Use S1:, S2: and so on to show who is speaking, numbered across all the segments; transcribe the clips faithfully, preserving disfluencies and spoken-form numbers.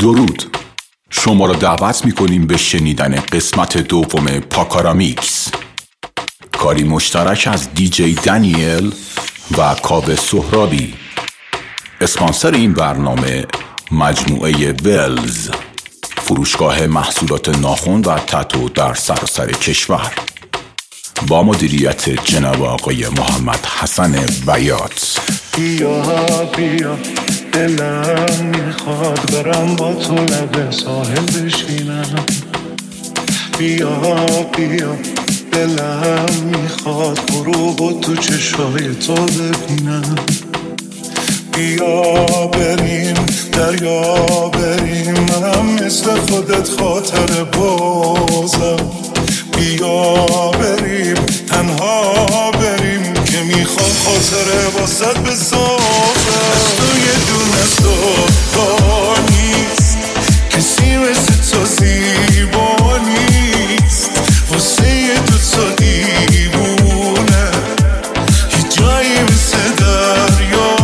S1: درود، شما را دعوت می‌کنیم به شنیدن قسمت دوم پاکارامیکس، کاری مشترک از دی جی دانیل و کاوه سهرابی. اسپانسر این برنامه مجموعه ولز، فروشگاه محصولات ناخن و تتو در سراسر کشور، با مدیریت جناب آقای محمد حسن بیات.
S2: بیا بیا دلم میخواد برم با تو لب ساحل بشینم. بیا بیا دلم میخواد غروب و تو چشای تو ببینم. بیا بریم دریا بریم، منم مثل خودت خاطر بازم. بیا بریم تنها بریم که میخوام خاطره واسط بسازم. از تو یه دونه زیبا نیست، کسی مثل تو زیبا نیست. واسه یه دو تا دیوونه یه جایی مثل دریا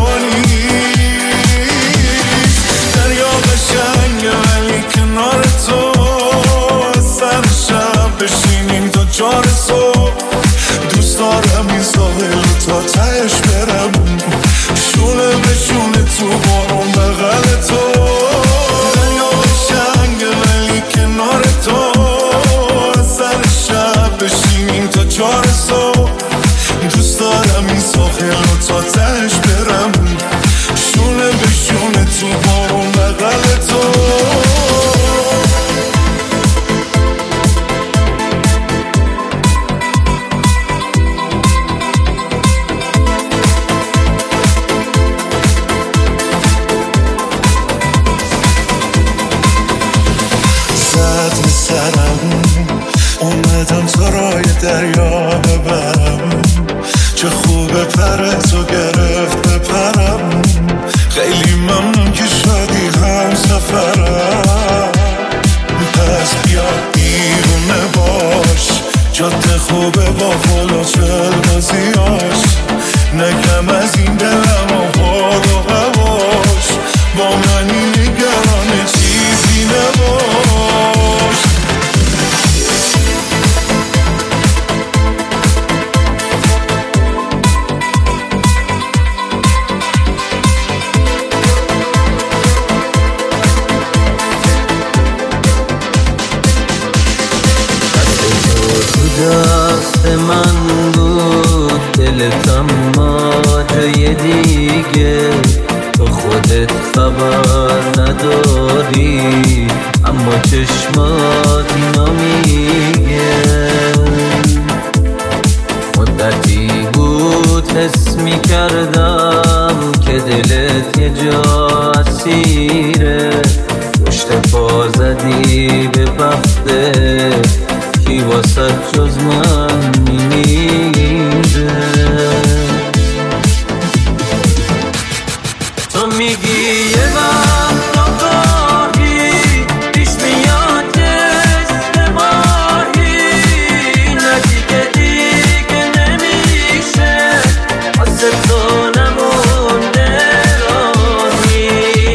S2: نیست. دریا قشنگه ولی کنار تو سر شب بشینیم تا چار صبح. دوست دارم این ساحل تا تهش برم، شونه به شونه تو بارون بغل تو. دریا قشنگه ولی کنار تو سر شب بشینیم تا چار صبح. دوست دارم این ساحل تا تهش برم، شونه به شونه تو بارون بغل تو. اومدم تو رای دریا ببرم، چه خوبه پر تو گرفت بپرم. خیلی ممنون که شدی هم سفرم. پس بیا دیوونه باش، جاده خوبه با فلوچل بازیاش. نگم از این دلم و باد و هواش، با منی نگران چیزی نباش.
S3: دست من بود دلت، اما جای دیگه تو خودت خبر نداری، اما چشمات اینو میگه. مدتی بود حس میکردم که دلت یه جا اسیره. پشت پا زدی به بخته، کی واسه جز من میمیره. تو میگی یه وقت آقایی پیش میاد اشتباهی، نه دیگه دیگه نمیشه واسه تو نمونده راهی.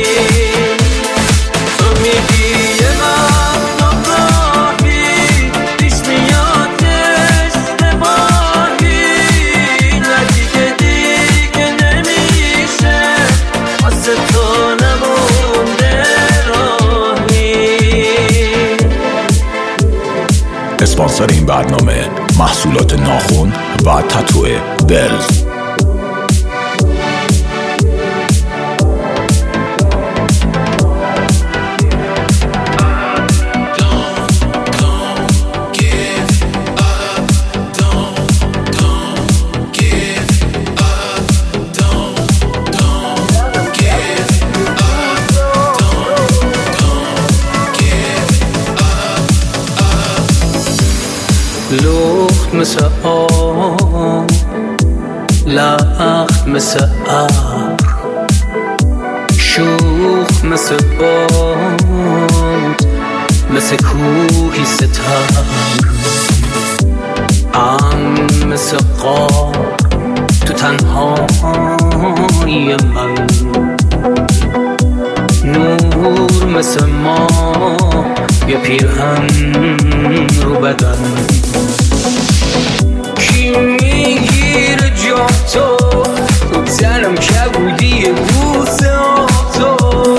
S3: تو میگی یه وقت آقایی پیش میاد اشتباهی، نه دیگه دیگه نمیشه واسه تو نمونده راهی.
S1: اسپانسر این برنامه محصولات ناخن و تتو ولز.
S3: لخت مثل آب، لخت مثل ابر، شوخ مثل باد، مثل کوهی ستر. ام مثل غار تو تنهای من، نور مثل ما یه پیرهن رو بدن کی میگیره جا تو تو تنم کبودی بوسه ها تو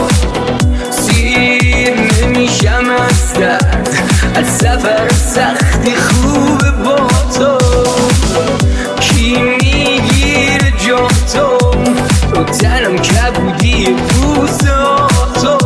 S3: سیر نمیشم از درد از سفر سختی خوبه با تو کی میگیره جا تو تو تنم کبودی بوسه ها تو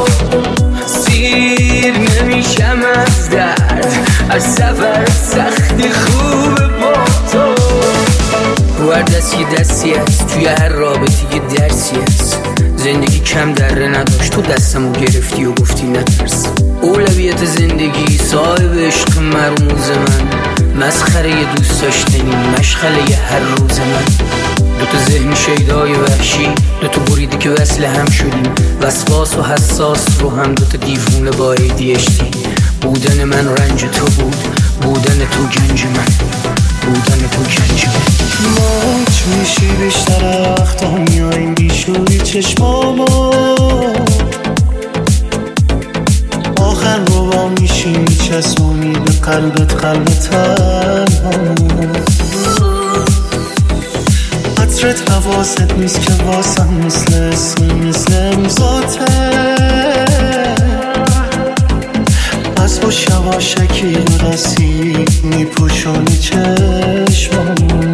S3: سیر نمیشم از درد از سفر سختی خوبه با تو هر دستی دستی هست توی هر رابطه یه درسی هست زندگی کم دره نداشت تو دستمو گرفتی و گفتی نترس اولویت زندگی صاحب عشق مرموز من مسخره یه دوست داشتنی مشغله یه هر روز من دوتا ذهن شیدای وحشی دوتا بریده که وصل هم شدیم وسواس و حساس رو هم دوتا دیوونه با ای دی اچ دی بودن من رنج تو بود بودن تو گنج من بودن تو گنج من
S2: ماچ میشی بیشتر اختام یا این بیشوری چشمامو آخر رو با میشی میچسبونی به قلبت قلب تنهامو عطرت حواست نیست که واسم مثل اسمی مثل امضاته از با شواشکی رسی میپوشونی چشمامو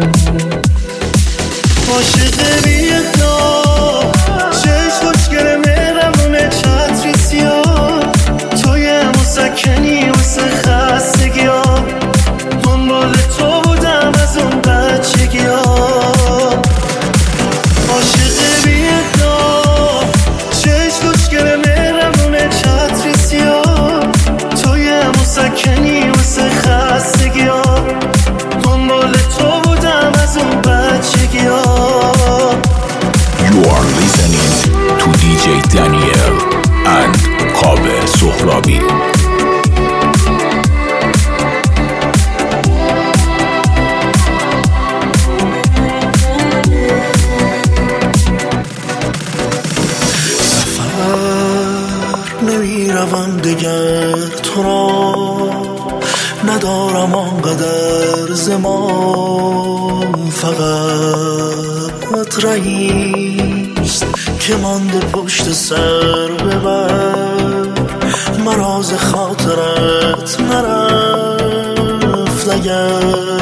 S2: عاشق بی‌اقدام چشم خوشگره مهربونه چتری سیاه توی مسکنی واسه خستگی ها دنبال تو بودم از اون بچگی ها عاشق بی‌اقدام چشم خوشگره مهربونه چتری سیاه توی مسکنی واسه خستگی ها دنبال تو بودم از اون بچگی ها
S1: You are listening to دی جی Daniel and کاوه سهرابی.
S2: سفر نمیروم دگر تو را ندارم آنقدر زمان فقط رهیست که مانده پشت سر ببر مراز خاطرت نرفت اگر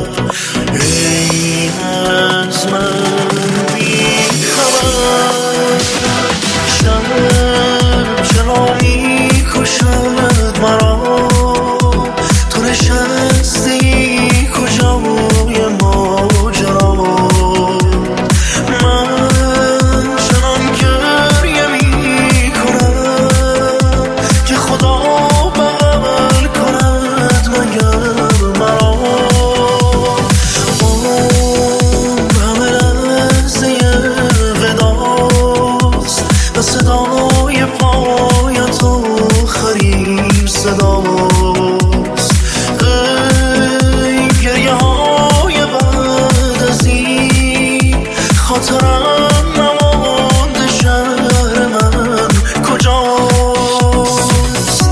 S2: ای از من بی خبر شب چرا می کشد مرا تو نشستی کجای ماجرا من چنان گریه می کنم که خدا بغل کند مگر مرا اون همه لحظه وداست و صدای پایت آخرین صداست ای گریه های بعد از این خاطرم نمانده شهر من کجاست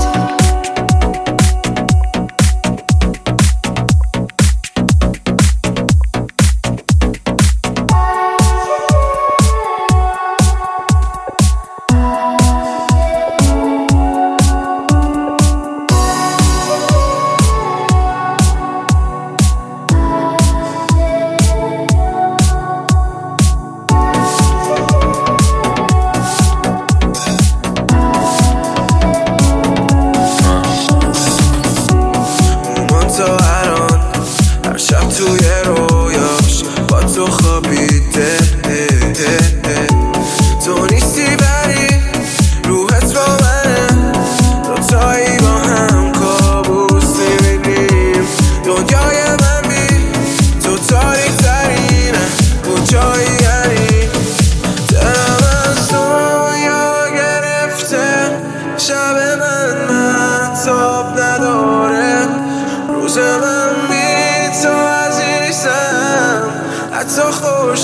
S2: حتی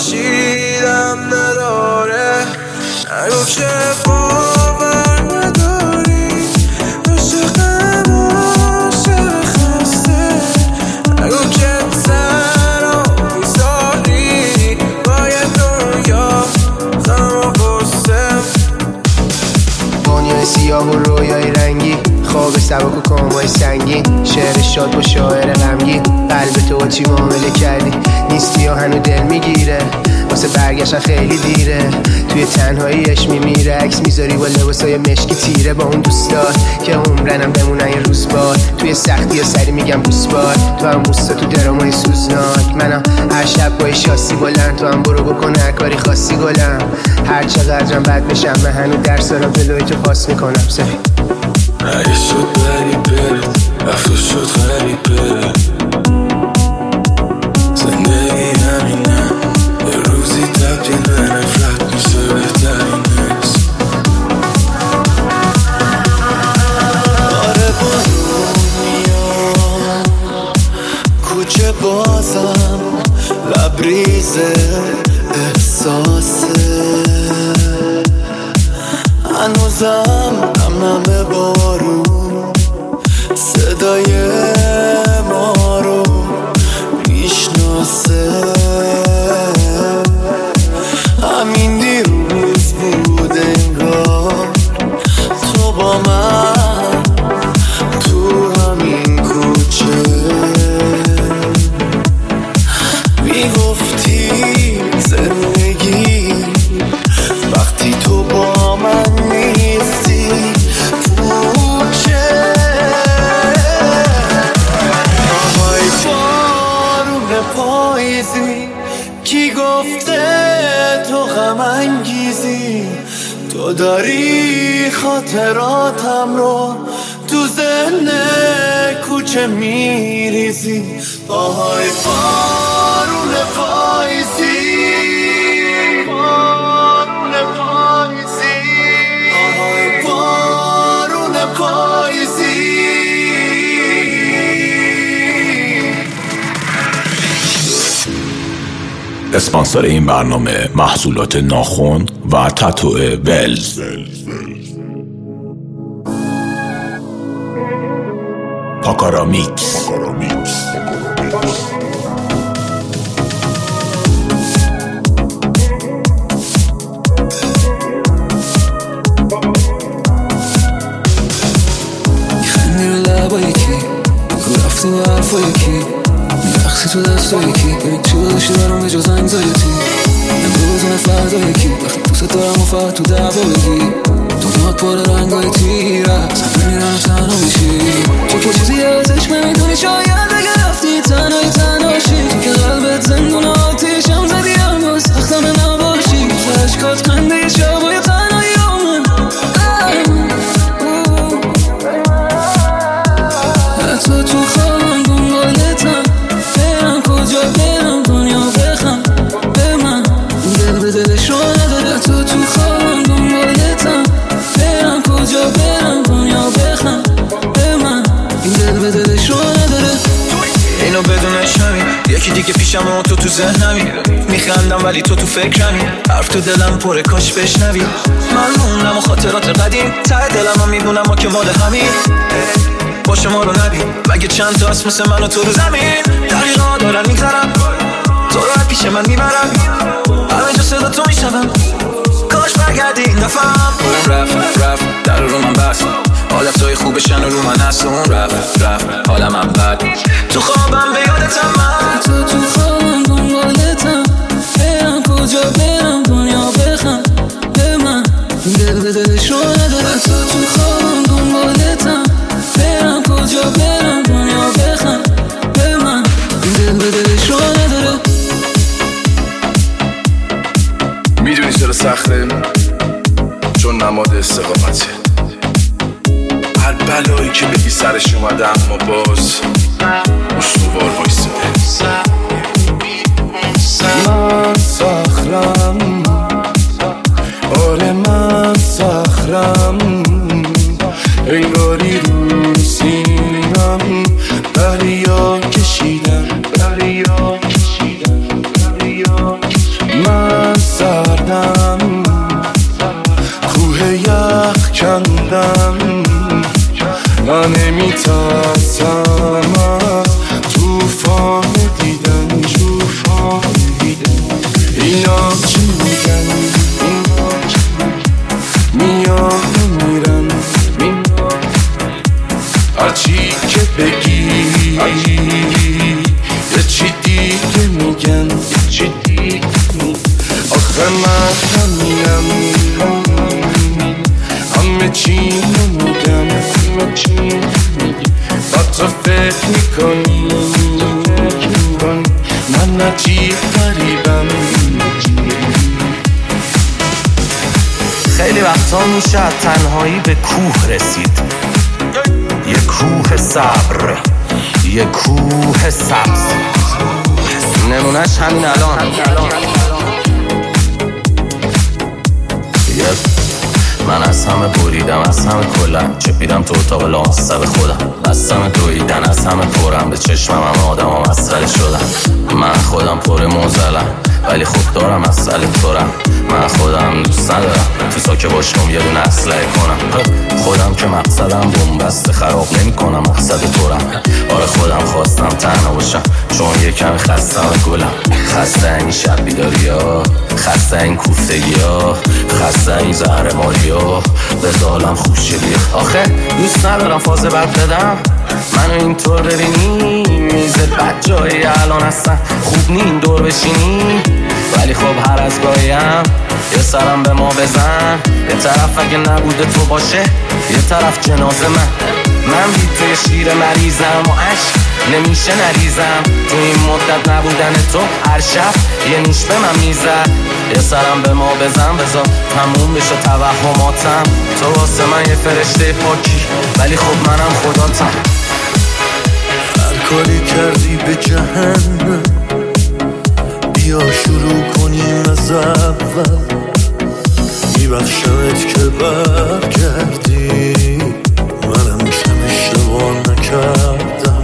S2: خورشیدم نداره نگو که باور نداره
S4: روزای سیاه و رویای رنگی، خواب سبک و کامای سنگین، شعر شاد با شاعر غمگین. قلب تو چی معامله کردی؟ نیستی یا هنو دل میگیره؟ واسه برگشتن خیلی دیره، توی تنهاییش میمیره. عکس میذاری با لباسای مشکی تیره، با اون دوستات که عمرنم بمونن یه روز بار. توی سختی یا سری میگم بوس بار، تو هم بوستا تو درامای سوزناک. منم هر شب با شاسی بلند، تو هم برو بکن هر کاری خاصی گلم. هر چقدرم بد بشم من هنو درس دارم جلوی تو پاس میکنم. سفی
S2: اگه شد بری بره، رفت شد غریب بره، زندگی همینه، یه روزی تبدیل به نفرت میشه بهترین نکس. آره با دنیا کوچه بازم لبریز احساسه، هنوزم نم نم به بارون صدای ما رو میشناسه. همین دیروز بود انگار تو با من تو همین کوچه میگفتی زندگی وقتی تو با من نیستی پوچه. آهای بارون پاییزی کی گفته تو غم انگیزی؟ تو داری خاطراتم رو تو ذهن کوچه میریزی. آهای بارون پاییزی، بارون پاییزی، آهای بارون پاییزی.
S1: اسپانسر این برنامه محصولات ناخن و تتو ولز. پاکارا میکس.
S5: خندی رو لبایی کی بگو رفتی و حرفایی کی میرخصی تو دستایی کی ببین چی داشتی برام به جز انگزایتی. امروز اون فردایی کی وقتی دوست دارم و فقط تو دعوا بگی دنیات پر رنگای تیره سفر میرم تنها میشی. تو که چیزی ازش نمیدونی شاید اگه رفتی تنهایی تنهاشی. تو که قلبت زندون آتیشم زدی اما سختم نباشی. تو عشقات خنده شبای تنهایی آمن حتی تو خوابم دنبالتم برم کجا برم دنیا بخم به من دل به دلش رو نداره. حتی تو خوابم دنبالتم برم کجا برم دنیا بخم به من این دل به دلش رو نداره.
S6: اینو بدونش همین یکی دیگه پیشم و تو تو ذهنمی میخندم ولی تو تو فکرمی. حرف تو دلم پره کاش بشنوی. من موندم و خاطرات قدیم ته دلم هم میدونم ما که مال همین باشه ما رو نبین. مگه چند تا هست مثل من و تو رو زمین دقیقا دارن میگذرم تو رو پیش من میبرم همه جا صدا تو میشنم. کاش برگردی این دفعم رفت رفت در رو من بست حالت توی خوبشن و رو من هست اون رفت رفت حالم هم بد تو خوابم به یادتم من
S5: تو تو خوابم دنبالتم برم کجا برم دنیا بخم به من دل به دلش رو نداره. تو تو خوابم دنبالتم برم کجا برم دنیا بخم به من دل به دلش رو نداره.
S2: میدونی چرا سخته؟ چون نماد استقامته. هر بلایی که بگی سرش اومده اما باز استوار وایسته. من صخرم، آره من صخرم، انگاری رو سینم دریا کشیدم دریا کشیدم دریا کشیدم. من سردم کوه یخ کندم من نمیترسم توفان دیدن توفان دیدن. اینا چی میگن اینا چی میان میرن
S3: همه چی میگی، با تو فکر میکنی من نجیب قریبم.
S7: خیلی وقتا میشه تنهایی به کوه رسید، یه کوه صبر، یه کوه سبز. نمونهش همین الان. من از همه بریدم، از همه کلم چپیدم تو اتاق لامصب خودم، از همه دویدن، از همه پرم به چشمم هم آدم ها مسئله شدم. من خودم پر موزلم ولی خوب دارم مسئله تورم. من خودم دوست ندارم تو ساکه باشم یه دونه اسلحه کنم. خودم که مقصدم بومبسته خراب نمی کنم، مقصد تورم. آره خودم خواستم تنها باشم چون یه کمی خستم گلم. خسته این شب بیداری ها، خسته این کوفتگی ها، خسته این زهر ماری ها، به ظالم خوب شدی. آخه دوست ندارم فاز بد بدم، منو اینطور ببینی میز بد جایی الان هستن خوب نیم دور بشینی. ولی خب هر از گاهیم یه سرم به ما بزن، یه طرف اگه نبوده تو باشه یه طرف جنازه من. من بی توی شیر مریضم و عشق نمیشه نریزم، تو این مدت نبودن تو هر شب یه نیش به من میزد. یه سرم به ما بزن بذار تموم بشه توهماتم، تو واسه من یه فرشته پاکی ولی خب منم خداتم.
S2: هر کاری کردی به جهنم، بیا شروع کنیم از اول. میبخشمت که برگردی، منم کم اشتباه نکردم.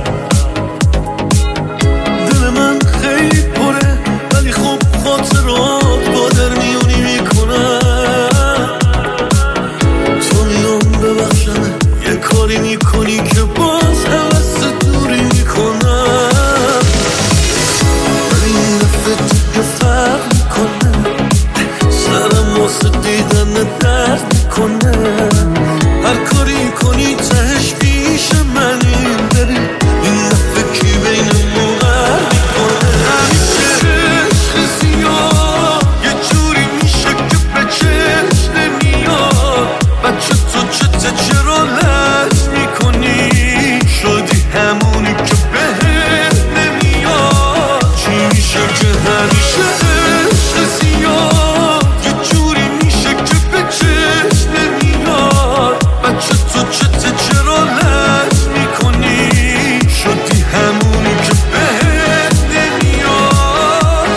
S2: دل من خیلی پره ولی خب خاطرات با در میونی میکنم. تو میام ببخشمه یه کاری میکنی که باز حوث دوری میکنم. ولی این دفعه دیگه فرق میکنه، سرم واسه دیدن درد میکنه. هر کاری کنی تهش پیش منی، ببین این دفعه کی بینمون غر میکنه. همیشه عشق زیاد یه جوری میشه که به چشم نمیاد. بچه تو چته چرا لج میکنی، شدی همونی که بهت نمیاد. چی میشه که همیشه عشق زیاد یه جوری میشه که به چشم نمیاد. بچه تو چته چرا لج میکنی، شدی همونی که بهت نمیاد.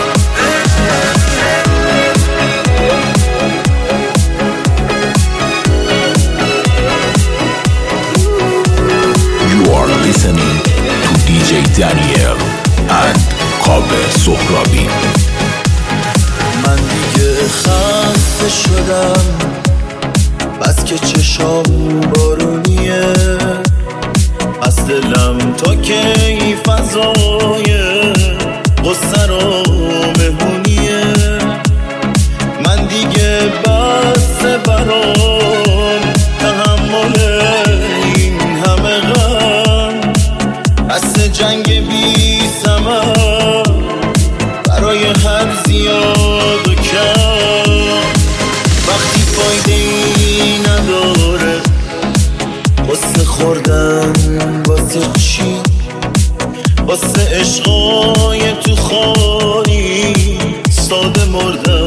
S1: You are listening to دی جی Daniel and کاوه سهرابی.
S2: من دیگه خسته شدم بس که چشام بارونیه، از دلم تا که این فضای قصه رو مهمونیه. من دیگه بس برام تحمل این همه غم، بس جنگ بی ثمر برای هر زیاد و کم. وقتی فایده ای نداره واسه خوردن، واسه چی؟ واسه عشقای تو خالی ساده مردن.